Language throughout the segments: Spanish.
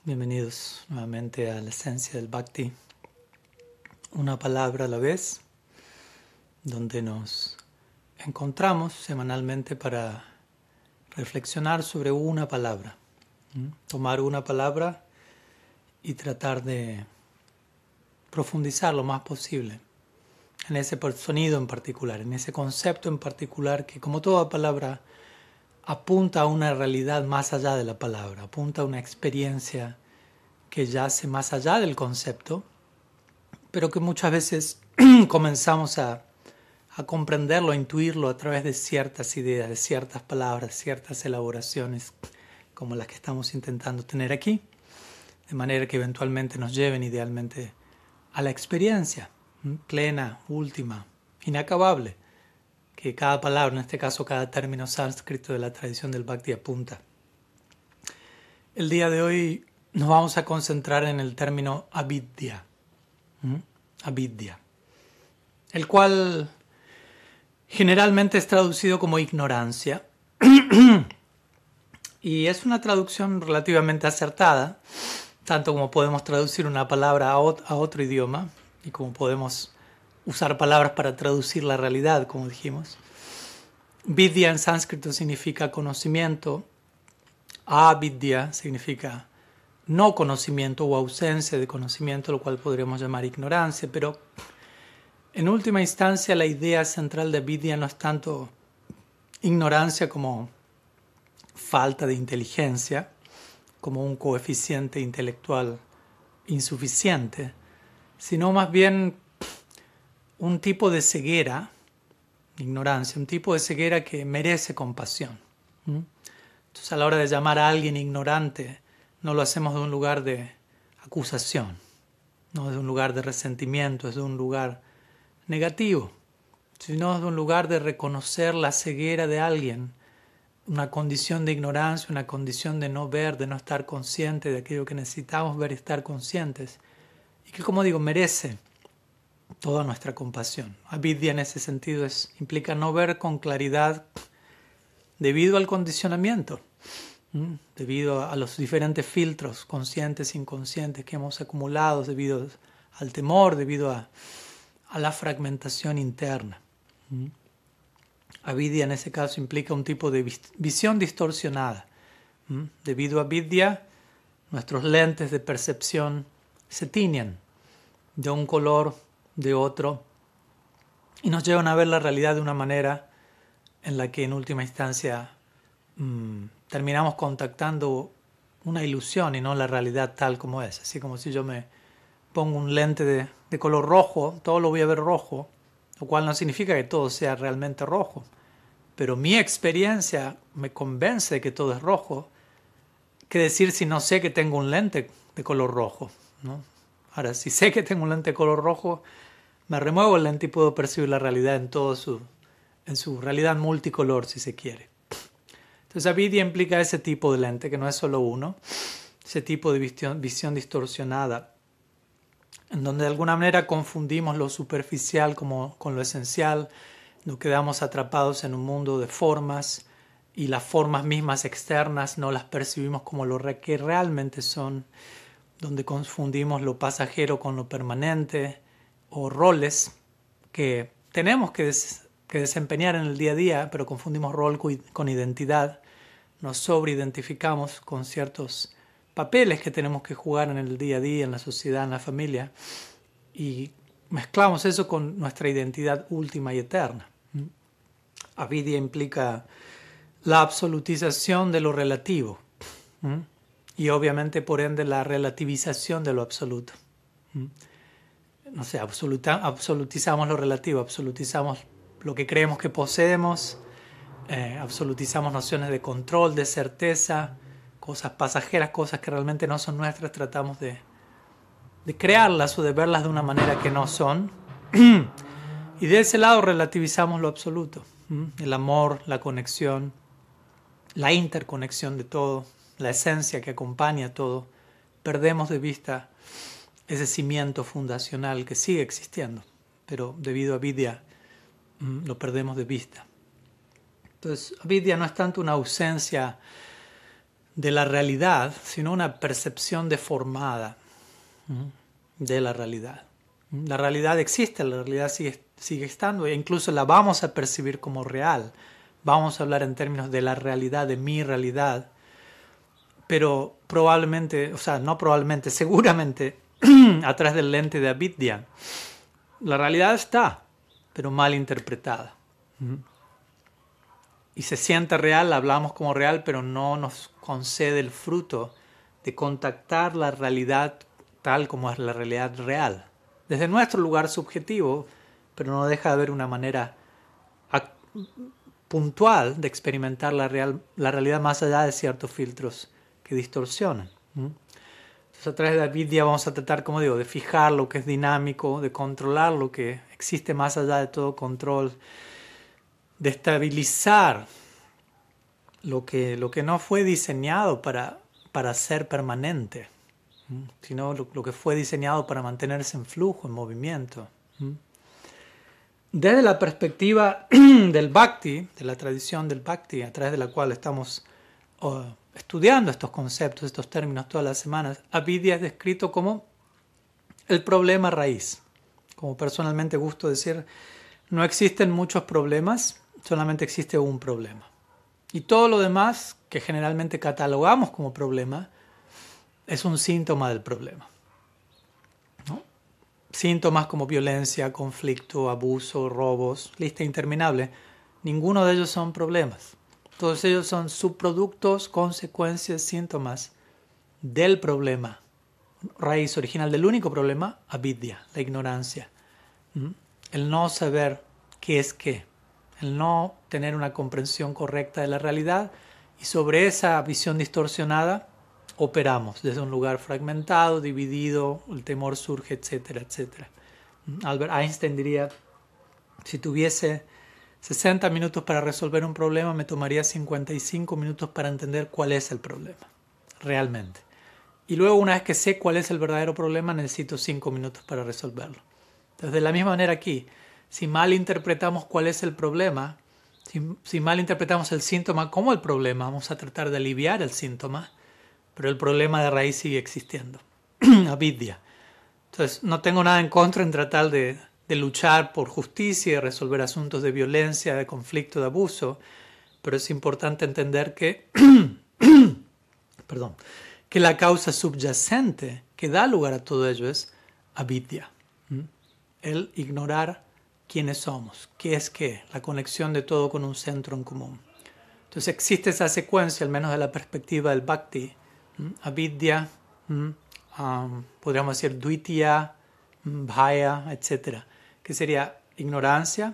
Bienvenidos nuevamente a la esencia del Bhakti, una palabra a la vez, donde nos encontramos semanalmente para reflexionar sobre una palabra, tomar una palabra y tratar de profundizar lo más posible en ese sonido en particular, en ese concepto en particular que, como toda palabra, apunta a una realidad más allá de la palabra, apunta a una experiencia que yace más allá del concepto, pero que muchas veces comenzamos a comprenderlo, a intuirlo a través de ciertas ideas, de ciertas palabras, ciertas elaboraciones como las que estamos intentando tener aquí, de manera que eventualmente nos lleven idealmente a la experiencia plena, última, inacabable, que cada palabra, en este caso cada término sánscrito de la tradición del Bhakti apunta. El día de hoy nos vamos a concentrar en el término avidya, avidya, el cual generalmente es traducido como ignorancia y es una traducción relativamente acertada, tanto como podemos traducir una palabra a otro idioma y como podemos usar palabras para traducir la realidad, como dijimos. Vidya en sánscrito significa conocimiento, avidya significa no conocimiento o ausencia de conocimiento, lo cual podríamos llamar ignorancia, pero en última instancia la idea central de avidya no es tanto ignorancia como falta de inteligencia, como un coeficiente intelectual insuficiente, sino más bien un tipo de ceguera, ignorancia, un tipo de ceguera que merece compasión. Entonces, a la hora de llamar a alguien ignorante, no lo hacemos de un lugar de acusación, no es de un lugar de resentimiento, es de un lugar negativo, sino es de un lugar de reconocer la ceguera de alguien, una condición de ignorancia, una condición de no ver, de no estar consciente de aquello que necesitamos ver y estar conscientes, y que, como digo, merece toda nuestra compasión. Avidya en ese sentido implica no ver con claridad debido al condicionamiento, debido a los diferentes filtros conscientes e inconscientes que hemos acumulado, debido al temor, debido a la fragmentación interna. Avidya en ese caso implica un tipo de visión distorsionada. Debido a avidya, nuestros lentes de percepción se tiñen de un color, de otro, y nos llevan a ver la realidad de una manera en la que en última instancia terminamos contactando una ilusión y no la realidad tal como es. Así como si yo me pongo un lente de color rojo, todo lo voy a ver rojo, lo cual no significa que todo sea realmente rojo, pero mi experiencia me convence de que todo es rojo. ¿Qué decir si no sé que tengo un lente de color rojo, ¿no? Ahora, si sé que tengo un lente de color rojo, me remuevo el lente y puedo percibir la realidad en su realidad multicolor, si se quiere. Entonces, avidya implica ese tipo de lente, que no es solo uno, ese tipo de visión distorsionada, en donde de alguna manera confundimos lo superficial con lo esencial, nos quedamos atrapados en un mundo de formas y las formas mismas externas no las percibimos como lo que realmente son, donde confundimos lo pasajero con lo permanente, o roles que tenemos que desempeñar en el día a día, pero confundimos rol con identidad, nos sobreidentificamos con ciertos papeles que tenemos que jugar en el día a día, en la sociedad, en la familia, y mezclamos eso con nuestra identidad última y eterna. Avidya implica la absolutización de lo relativo, y obviamente por ende la relativización de lo absoluto. No sé, absolutizamos lo relativo, absolutizamos lo que creemos que poseemos, absolutizamos nociones de control, de certeza, cosas pasajeras, cosas que realmente no son nuestras, tratamos de crearlas o de verlas de una manera que no son. Y de ese lado relativizamos lo absoluto, el amor, la conexión, la interconexión de todo, la esencia que acompaña todo. Perdemos de vista ese cimiento fundacional que sigue existiendo, pero debido a avidya lo perdemos de vista. Entonces, avidya no es tanto una ausencia de la realidad, sino una percepción deformada de la realidad. La realidad existe, la realidad sigue estando e incluso la vamos a percibir como real. Vamos a hablar en términos de la realidad, de mi realidad, pero probablemente, o sea, no probablemente, seguramente, a través del lente de avidya, la realidad está, pero mal interpretada. Y se siente real, la hablamos como real, pero no nos concede el fruto de contactar la realidad tal como es la realidad real. Desde nuestro lugar subjetivo, pero no deja de haber una manera puntual de experimentar la realidad más allá de ciertos filtros que distorsionan. Entonces, a través de la avidya vamos a tratar, como digo, de fijar lo que es dinámico, de controlar lo que existe más allá de todo control, de estabilizar lo que no fue diseñado para ser permanente, sino lo que fue diseñado para mantenerse en flujo, en movimiento. Desde la perspectiva del Bhakti, de la tradición del Bhakti, a través de la cual estamos estudiando estos conceptos, estos términos todas las semanas, avidya es descrito como el problema raíz. Como personalmente gusto decir, no existen muchos problemas, solamente existe un problema. Y todo lo demás, que generalmente catalogamos como problema, es un síntoma del problema. ¿No? Síntomas como violencia, conflicto, abuso, robos, lista interminable, ninguno de ellos son problemas. Todos ellos son subproductos, consecuencias, síntomas del problema. Raíz original del único problema, avidya, la ignorancia. El no saber qué es qué. El no tener una comprensión correcta de la realidad, y sobre esa visión distorsionada operamos desde un lugar fragmentado, dividido, el temor surge, etcétera, etcétera. Albert Einstein diría, si tuviese 60 minutos para resolver un problema, me tomaría 55 minutos para entender cuál es el problema, realmente. Y luego, una vez que sé cuál es el verdadero problema, necesito 5 minutos para resolverlo. Entonces, de la misma manera aquí, si mal interpretamos cuál es el problema, si mal interpretamos el síntoma como el problema, vamos a tratar de aliviar el síntoma, pero el problema de raíz sigue existiendo. Avidya. Entonces, no tengo nada en contra en tratar de luchar por justicia y resolver asuntos de violencia, de conflicto, de abuso, pero es importante entender que, que la causa subyacente que da lugar a todo ello es avidya. El ignorar quiénes somos, qué es qué, la conexión de todo con un centro en común. Entonces existe esa secuencia, al menos de la perspectiva del Bhakti, avidya, podríamos decir dvitiya, bhaya, etc., que sería ignorancia,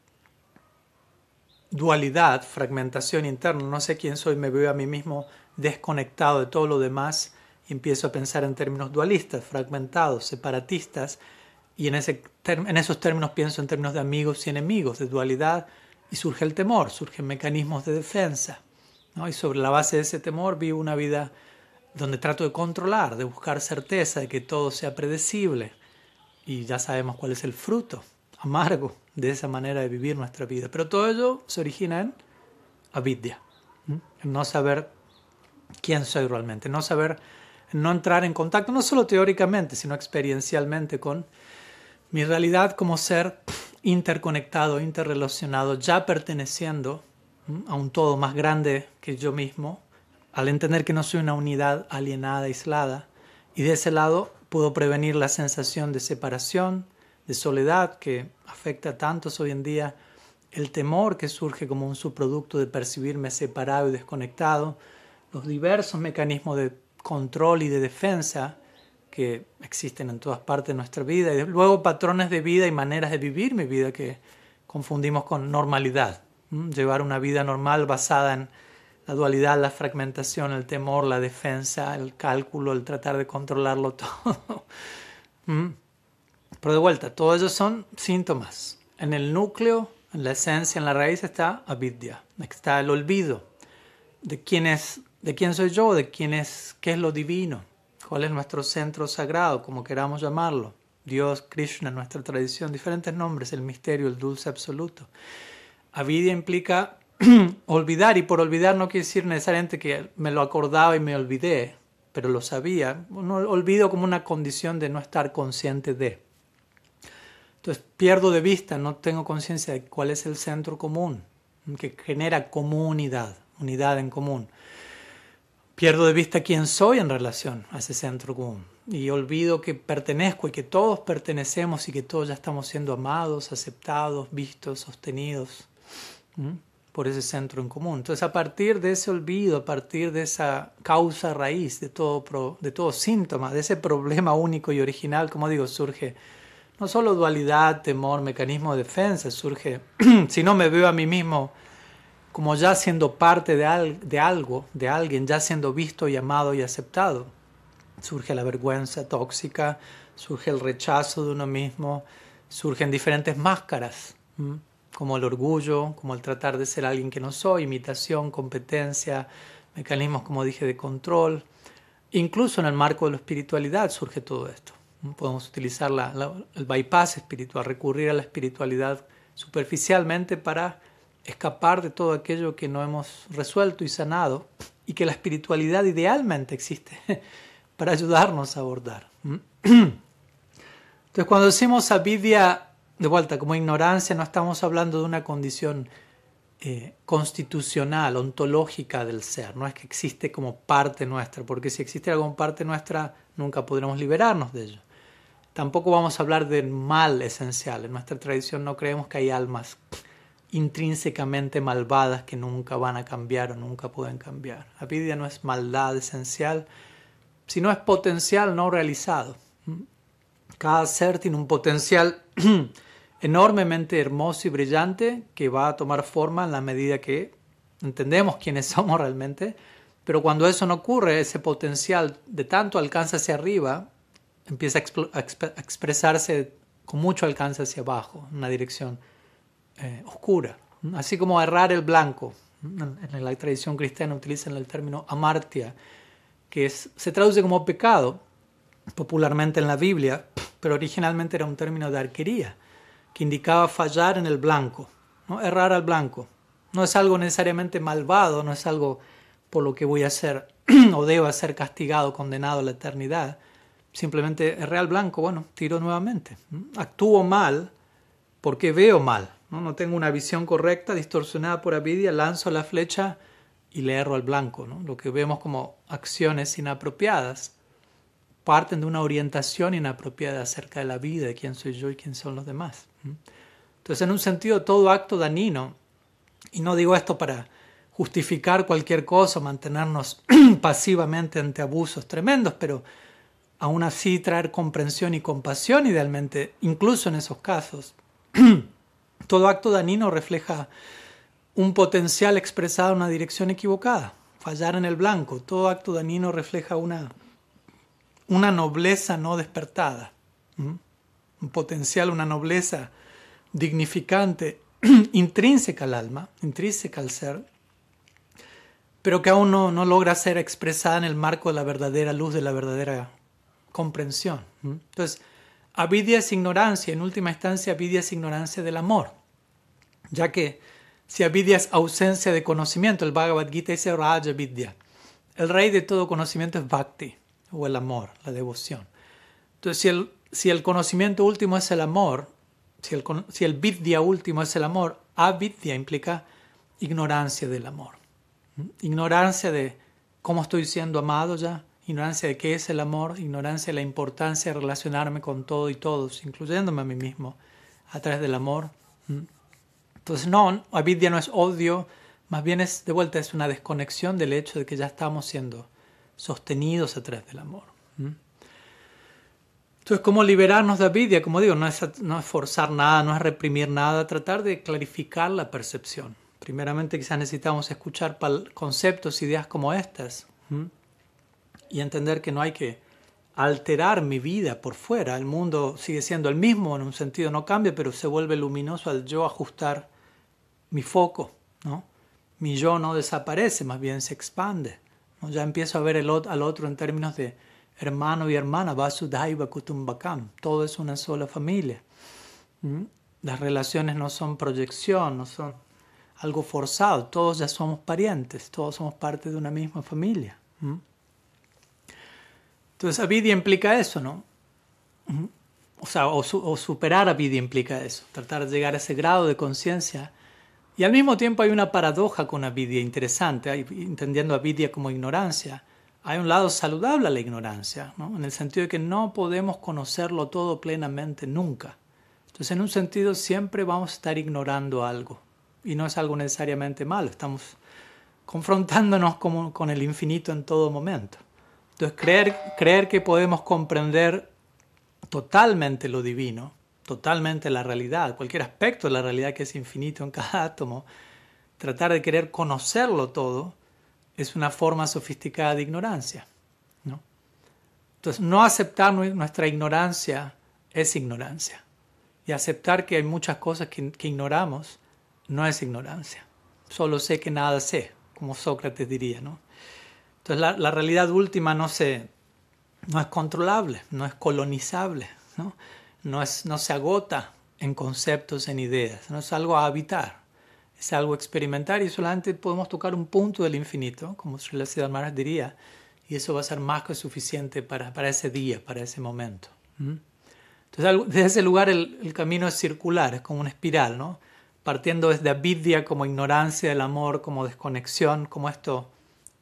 dualidad, fragmentación interna, no sé quién soy, me veo a mí mismo desconectado de todo lo demás y empiezo a pensar en términos dualistas, fragmentados, separatistas, y en esos términos pienso en términos de amigos y enemigos, de dualidad, y surge el temor, surgen mecanismos de defensa, ¿no? Y sobre la base de ese temor vivo una vida donde trato de controlar, de buscar certeza de que todo sea predecible, y ya sabemos cuál es el fruto amargo de esa manera de vivir nuestra vida. Pero todo ello se origina en avidya, en no saber quién soy realmente, no saber, no entrar en contacto, no solo teóricamente, sino experiencialmente con mi realidad como ser interconectado, interrelacionado, ya perteneciendo a un todo más grande que yo mismo, al entender que no soy una unidad alienada, aislada, y de ese lado puedo prevenir la sensación de separación, de soledad que afecta a tantos hoy en día, el temor que surge como un subproducto de percibirme separado y desconectado, los diversos mecanismos de control y de defensa que existen en todas partes de nuestra vida, y luego patrones de vida y maneras de vivir mi vida que confundimos con normalidad. Llevar una vida normal basada en la dualidad, la fragmentación, el temor, la defensa, el cálculo, el tratar de controlarlo todo. Pero de vuelta, todos ellos son síntomas. En el núcleo, en la esencia, en la raíz está avidya, está el olvido de quién soy yo, de qué es lo divino, cuál es nuestro centro sagrado, como queramos llamarlo. Dios, Krishna, nuestra tradición, diferentes nombres, el misterio, el dulce absoluto. Avidya implica olvidar, y por olvidar no quiere decir necesariamente que me lo acordaba y me olvidé, pero lo sabía. No, olvido como una condición de no estar consciente de. Entonces pierdo de vista, no tengo conciencia de cuál es el centro común, que genera comunidad, unidad en común. Pierdo de vista quién soy en relación a ese centro común. Y olvido que pertenezco y que todos pertenecemos y que todos ya estamos siendo amados, aceptados, vistos, sostenidos por ese centro en común. Entonces, a partir de ese olvido, a partir de esa causa raíz de todo síntoma, de ese problema único y original, como digo, surge no solo dualidad, temor, mecanismo de defensa, surge, si no me veo a mí mismo como ya siendo parte de algo, de alguien, ya siendo visto y amado y aceptado. Surge la vergüenza tóxica, surge el rechazo de uno mismo, surgen diferentes máscaras, como el orgullo, como el tratar de ser alguien que no soy, imitación, competencia, mecanismos, como dije, de control. Incluso en el marco de la espiritualidad surge todo esto. Podemos utilizar el bypass espiritual, recurrir a la espiritualidad superficialmente para escapar de todo aquello que no hemos resuelto y sanado, y que la espiritualidad idealmente existe para ayudarnos a abordar. Entonces, cuando decimos avidya, de vuelta, como ignorancia, no estamos hablando de una condición constitucional, ontológica del ser. No es que existe como parte nuestra, porque si existiera como parte nuestra, nunca podremos liberarnos de ello. Tampoco vamos a hablar del mal esencial. En nuestra tradición no creemos que hay almas intrínsecamente malvadas que nunca van a cambiar o nunca pueden cambiar. Avidya no es maldad esencial, sino es potencial no realizado. Cada ser tiene un potencial enormemente hermoso y brillante que va a tomar forma en la medida que entendemos quiénes somos realmente, pero cuando eso no ocurre, ese potencial de tanto alcance hacia arriba empieza a expresarse con mucho alcance hacia abajo, en una dirección oscura. Así como errar el blanco. En la tradición cristiana utilizan el término amartya, que se traduce como pecado, popularmente en la Biblia, pero originalmente era un término de arquería, que indicaba fallar en el blanco, ¿no? Errar al blanco. No es algo necesariamente malvado, no es algo por lo que voy a ser o debo ser castigado, condenado a la eternidad. Simplemente erré al blanco, bueno, tiro nuevamente. Actúo mal porque veo mal. No tengo una visión correcta, distorsionada por avidya, lanzo la flecha y le erro al blanco, ¿no? Lo que vemos como acciones inapropiadas parten de una orientación inapropiada acerca de la vida, de quién soy yo y quién son los demás. Entonces, en un sentido, todo acto dañino, y no digo esto para justificar cualquier cosa, mantenernos pasivamente ante abusos tremendos, pero aún así traer comprensión y compasión idealmente, incluso en esos casos. Todo acto dañino refleja un potencial expresado en una dirección equivocada, fallar en el blanco. Todo acto dañino refleja una nobleza no despertada, un potencial, una nobleza dignificante, intrínseca al alma, intrínseca al ser, pero que aún no logra ser expresada en el marco de la verdadera luz, de la verdadera comprensión. Entonces, avidya es ignorancia, en última instancia avidya es ignorancia del amor, ya que si avidya es ausencia de conocimiento, el Bhagavad Gita dice Raja Vidya, el rey de todo conocimiento es Bhakti, o el amor, la devoción. Entonces, si el conocimiento último es el amor, si el vidya último es el amor, avidya implica ignorancia del amor. Ignorancia de cómo estoy siendo amado ya, ignorancia de qué es el amor, ignorancia de la importancia de relacionarme con todo y todos, incluyéndome a mí mismo, a través del amor. Entonces, no, avidya no es odio, más bien es, de vuelta, es una desconexión del hecho de que ya estamos siendo sostenidos a través del amor. Entonces, ¿cómo liberarnos de avidya? Como digo, no es forzar nada, no es reprimir nada, tratar de clarificar la percepción. Primeramente, quizás necesitamos escuchar conceptos, ideas como estas, y entender que no hay que alterar mi vida por fuera. El mundo sigue siendo el mismo, en un sentido no cambia, pero se vuelve luminoso al yo ajustar mi foco, ¿no? Mi yo no desaparece, más bien se expande, ¿no? Ya empiezo a ver al otro en términos de hermano y hermana, Vasudhaiva Kutumbakam, todo es una sola familia. Las relaciones no son proyección, no son algo forzado. Todos ya somos parientes, todos somos parte de una misma familia. Entonces, avidya implica eso, ¿no? O sea, o superar avidya implica eso, tratar de llegar a ese grado de conciencia. Y al mismo tiempo hay una paradoja con avidya interesante, entendiendo avidya como ignorancia. Hay un lado saludable a la ignorancia, ¿no? En el sentido de que no podemos conocerlo todo plenamente nunca. Entonces, en un sentido, siempre vamos a estar ignorando algo. Y no es algo necesariamente malo, estamos confrontándonos con el infinito en todo momento. Entonces, creer que podemos comprender totalmente lo divino, totalmente la realidad, cualquier aspecto de la realidad que es infinito en cada átomo, tratar de querer conocerlo todo, es una forma sofisticada de ignorancia, ¿no? Entonces, no aceptar nuestra ignorancia es ignorancia. Y aceptar que hay muchas cosas que ignoramos no es ignorancia. Solo sé que nada sé, como Sócrates diría, ¿no? Entonces, la realidad última no es controlable, no es colonizable, ¿no? No se agota en conceptos, en ideas, no es algo a habitar, es algo a experimentar y solamente podemos tocar un punto del infinito, como Srila Siddhartha Maharaj diría, y eso va a ser más que suficiente para ese día, para ese momento. Entonces, desde ese lugar el camino es circular, es como una espiral, ¿no? Partiendo desde avidya como ignorancia del amor, como desconexión, como esto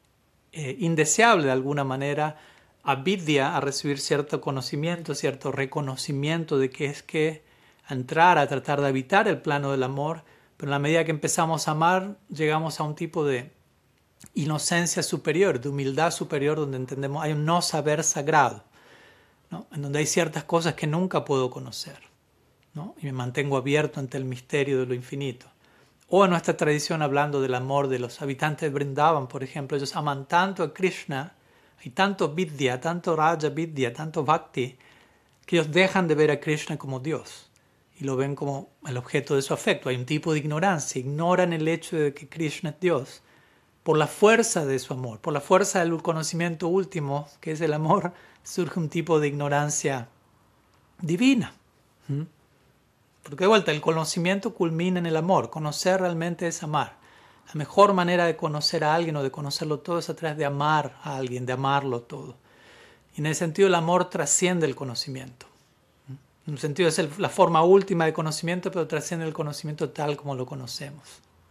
indeseable de alguna manera, avidya a recibir cierto conocimiento, cierto reconocimiento de qué es que entrar a tratar de habitar el plano del amor, pero en la medida que empezamos a amar, llegamos a un tipo de inocencia superior, de humildad superior, donde entendemos hay un no saber sagrado, ¿no? En donde hay ciertas cosas que nunca puedo conocer, ¿no? Y me mantengo abierto ante el misterio de lo infinito. O en nuestra tradición, hablando del amor de los habitantes de Vrindavan, por ejemplo, ellos aman tanto a Krishna, hay tanto vidya, tanto raja vidya, tanto bhakti, que ellos dejan de ver a Krishna como Dios y lo ven como el objeto de su afecto. Hay un tipo de ignorancia, ignoran el hecho de que Krishna es Dios. Por la fuerza de su amor, por la fuerza del conocimiento último, que es el amor, surge un tipo de ignorancia divina. Porque de vuelta, el conocimiento culmina en el amor. Conocer realmente es amar. La mejor manera de conocer a alguien o de conocerlo todo es a través de amar a alguien, de amarlo todo. Y en ese sentido el amor trasciende el conocimiento. En un sentido es la forma última de conocimiento, pero trasciende el conocimiento tal como lo conocemos.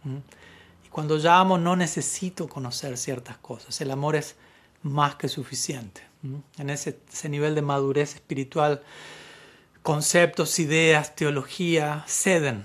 Y cuando ya amo no necesito conocer ciertas cosas. El amor es más que suficiente. En ese nivel de madurez espiritual, conceptos, ideas, teología ceden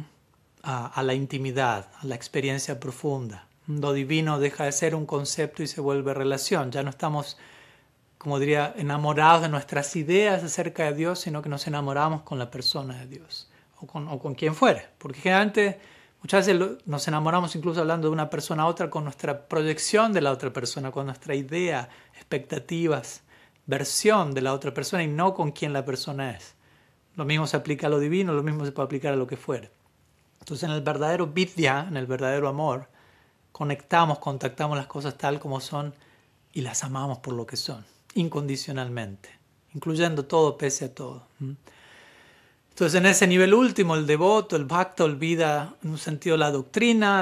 a la intimidad, a la experiencia profunda. Lo divino deja de ser un concepto y se vuelve relación. Ya no estamos, como diría, enamorados de nuestras ideas acerca de Dios, sino que nos enamoramos con la persona de Dios o con quien fuere. Porque generalmente muchas veces nos enamoramos incluso hablando de una persona a otra con nuestra proyección de la otra persona, con nuestra idea, expectativas, versión de la otra persona y no con quien la persona es. Lo mismo se aplica a lo divino, lo mismo se puede aplicar a lo que fuere. Entonces en el verdadero vidya, en el verdadero amor, contactamos las cosas tal como son y las amamos por lo que son, incondicionalmente, incluyendo todo pese a todo. Entonces en ese nivel último, el devoto, el bhakta olvida en un sentido la doctrina,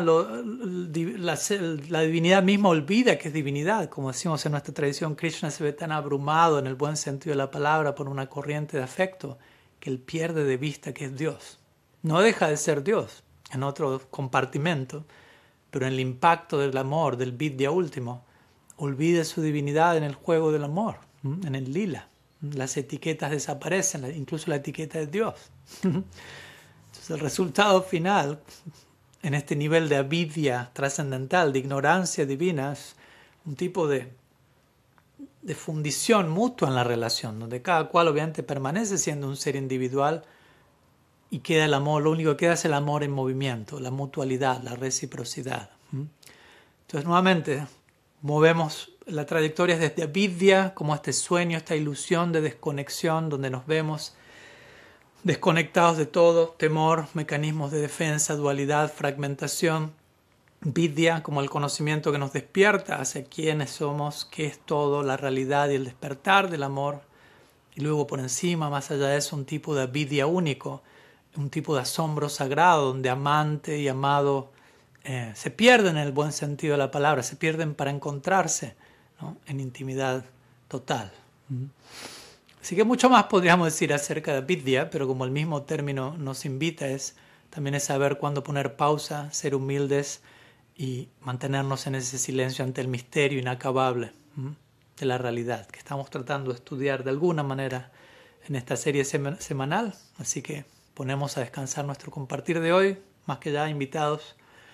la divinidad misma olvida que es divinidad. Como decimos en nuestra tradición, Krishna se ve tan abrumado en el buen sentido de la palabra por una corriente de afecto que él pierde de vista que es Dios. No deja de ser Dios en otro compartimento, pero en el impacto del amor, del vidya último, olvida su divinidad en el juego del amor, en el lila. Las etiquetas desaparecen, incluso la etiqueta de Dios. Entonces el resultado final, en este nivel de avidya trascendental, de ignorancia divina, es un tipo de fundición mutua en la relación, donde cada cual obviamente permanece siendo un ser individual y queda el amor, lo único que queda es el amor en movimiento, la mutualidad, la reciprocidad. Entonces nuevamente movemos la trayectoria desde avidya, como este sueño, esta ilusión de desconexión, donde nos vemos desconectados de todo, temor, mecanismos de defensa, dualidad, fragmentación. Vidya como el conocimiento que nos despierta hacia quiénes somos, qué es todo, la realidad y el despertar del amor. Y luego por encima, más allá de eso, un tipo de avidya único, un tipo de asombro sagrado donde amante y amado se pierden en el buen sentido de la palabra, se pierden para encontrarse, ¿no?, en intimidad total. Así que mucho más podríamos decir acerca de vidya, pero como el mismo término nos invita, también es saber cuándo poner pausa, ser humildes y mantenernos en ese silencio ante el misterio inacabable de la realidad que estamos tratando de estudiar de alguna manera en esta serie semanal. Así que ponemos a descansar nuestro compartir de hoy, más que ya invitados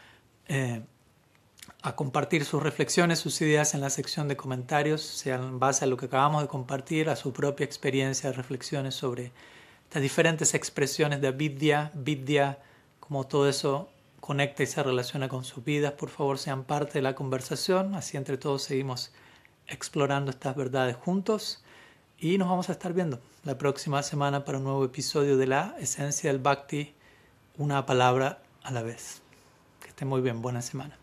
a compartir sus reflexiones, sus ideas en la sección de comentarios, sean en base a lo que acabamos de compartir, a su propia experiencia, reflexiones sobre estas diferentes expresiones de vidya, cómo todo eso conecta y se relaciona con sus vidas. Por favor, sean parte de la conversación, así entre todos seguimos explorando estas verdades juntos y nos vamos a estar viendo la próxima semana para un nuevo episodio de la Esencia del Bhakti, una palabra a la vez. Que estén muy bien, buena semana.